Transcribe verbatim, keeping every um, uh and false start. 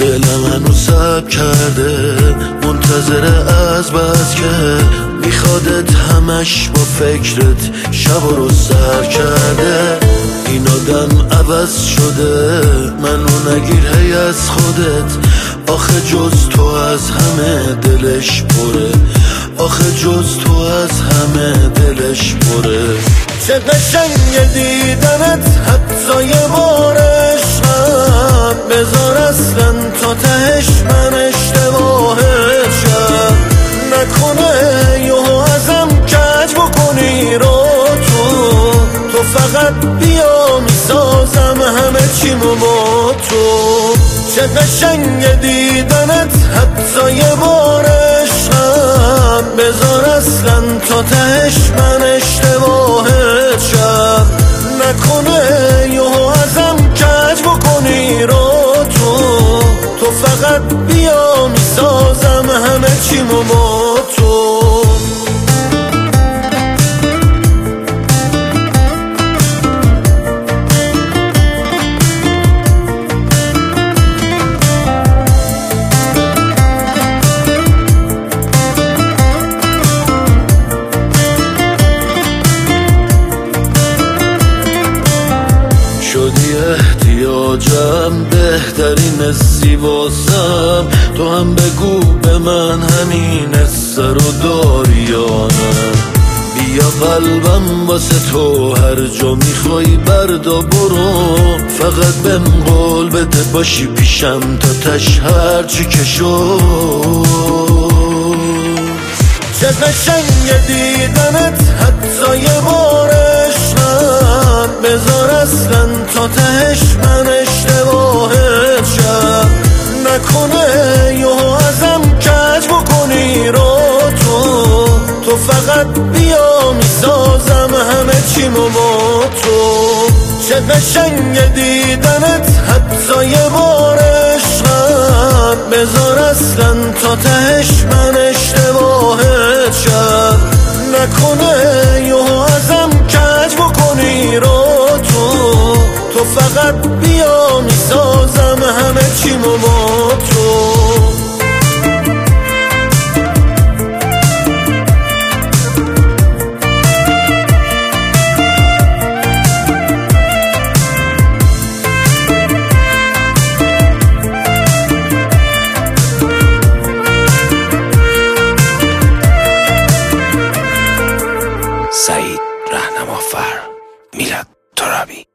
دلم هنو سب کرده منتظر از بس که میخوادت همش با فکرت شب رو سر کرده. این آدم عوض شده منو نگیر هی از خودت، آخه جز تو از همه دلش پره، آخه جز تو از همه دلش پره. چه قشنگه دیدنت حتی یه بار عشقم، بذار اصلا تا تهش من اشتباهت شم، نکنه یهو ازم کج بکنی رو تو، تو فقط بیا میسازم همه چیمو با تو. چه قشنگه دیدنت حتی یه بار عشقم، بذار اصلا تا تهش من اشتباهت شم، نکنه یهو ازم کج بکنی رو تو، تو فقط بیا میسازم همه چیمو با تو. شدی احتیاجم بهترین زیباسم، تو هم بگو به من همین سر و داریانم. بیا قلبم واسه تو هر جا میخوای بردا برو، فقط بهم قول بده باشی پیشم تا تش هر چی که شد. چه قشنگه دیدنت حتی یه بار عشقم، بذار اصلا تا تهش من اشتباهت شم، نکنه یهو ازم کج بکنی رو تو، تو فقط بیا میسازم همه چیمو با تو. چه قشنگه دیدنت حتی یه بار عشقم، بذار اصلا تا تهش من اشتباهت شم، نکنه یهو ازم کج بکنی رو تو، تو فقط بیا میسازم همه چیمو با تو. سعید رهنمافر، میلاد ترابی.